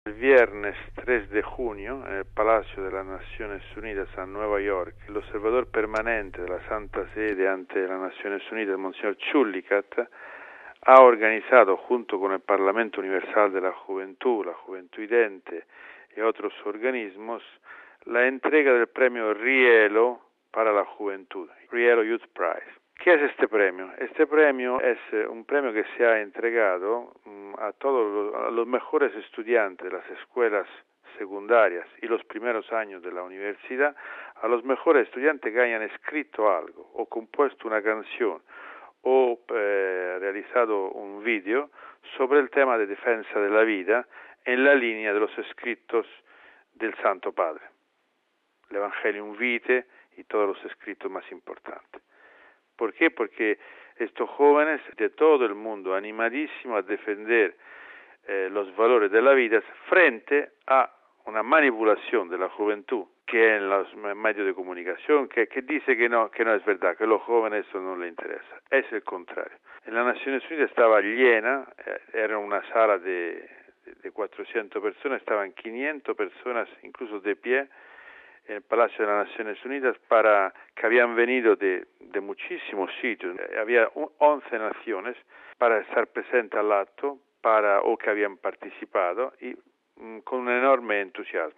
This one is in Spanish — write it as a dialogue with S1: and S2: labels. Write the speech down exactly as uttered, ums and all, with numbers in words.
S1: El viernes tres de junio, en el Palacio de las Naciones Unidas en Nueva York, el observador permanente de la Santa Sede ante las Naciones Unidas, Monsignor Chullicat, ha organizado, junto con el Parlamento Universal de la Juventud, la Juventud Idente y otros organismos, la entrega del premio Rielo para la Juventud, Rielo Youth Prize. ¿Qué es este premio? Este premio es un premio que se ha entregado um, a todos los, a los mejores estudiantes de las escuelas secundarias y los primeros años de la universidad, a los mejores estudiantes que hayan escrito algo o compuesto una canción o eh, realizado un video sobre el tema de defensa de la vida en la línea de los escritos del Santo Padre, el Evangelium Vitae y todos los escritos más importantes. ¿Por qué? Porque estos jóvenes de todo el mundo, animadísimos a defender eh, los valores de la vida frente a una manipulación de la juventud que en los medios de comunicación, que, que dice que no, que no es verdad, que a los jóvenes eso no les interesa. Es el contrario. En las Naciones Unidas estaba llena, eh, era una sala de, de, de cuatrocientas personas, estaban quinientas personas incluso de pie, en el Palacio de las Naciones Unidas, para que habían venido de, de muchísimos sitios. Había once naciones para estar presentes al acto, para o que habían participado y mm, con un enorme entusiasmo.